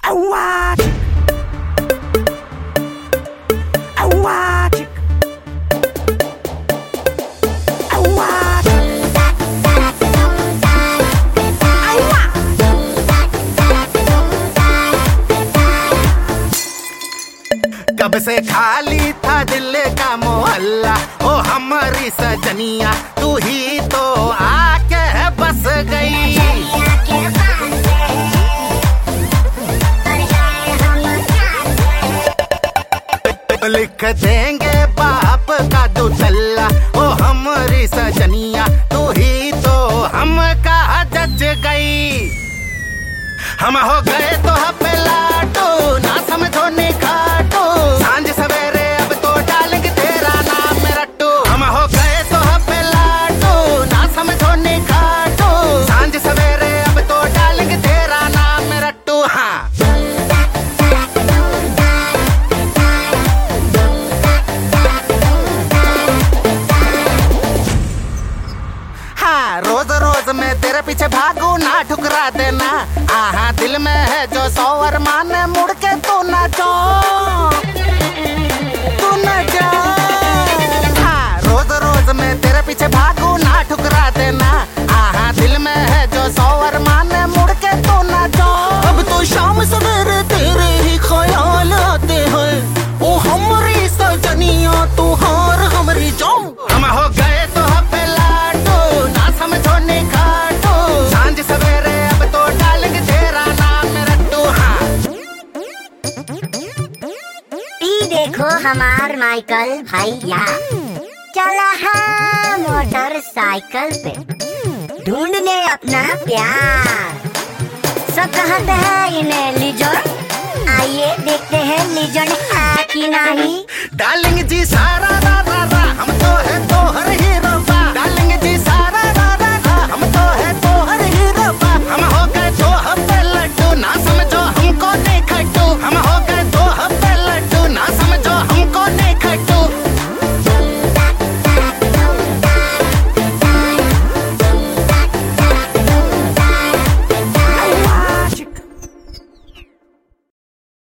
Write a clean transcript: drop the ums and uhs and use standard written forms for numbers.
कब से खाली था दिल का मोहल्ला, ओ हमारी सजनिया तू ही तो आके बस गई। लिख देंगे बाप का दुतल्ला, ओ हमारी सजनिया तू ही तो हमका जज गई। हम हो गए तो पे लाटो, ना समझो ने काटो, सांझ सवेरे अब तो डालेंगे तेरा नाम रट्टू। हम हो गए तो पे लाटो, ना समझो ने काटो, सांझ सवेरे अब तो डालेंगे तेरा नाम रट्टू। हाँ, रोज रोज मैं तेरे पीछे भागू, ना ठुकरा देना। आहा, दिल में है जो 100 अरमान, मुड़ के तू ना जा, तू ना जा। हाँ, रोज रोज मैं तेरे पीछे भागू, ना ठुकरा देना। आहा, दिल में है जो 100 अरमान, मुड़ के तू ना जा। अब तो शाम सवेरे तेरे ही ख्याल आते हैं, ओ हमारी सजनिया तू हार हमारी जाओ। हम हो गए तो पे लाटो, ना समझो ने काटो, सांझ सवेरे अब तो डालेंगे तेरा नाम रट्टू। देखो हमार माइकल भैया चला है मोटरसाइकिल पे, ढूंढने अपना प्यार। सब कहते हैं इन्हें लिजर्ड, आइए देखते हैं लिजर्ड है कि नहीं। डालेंगे जी सारा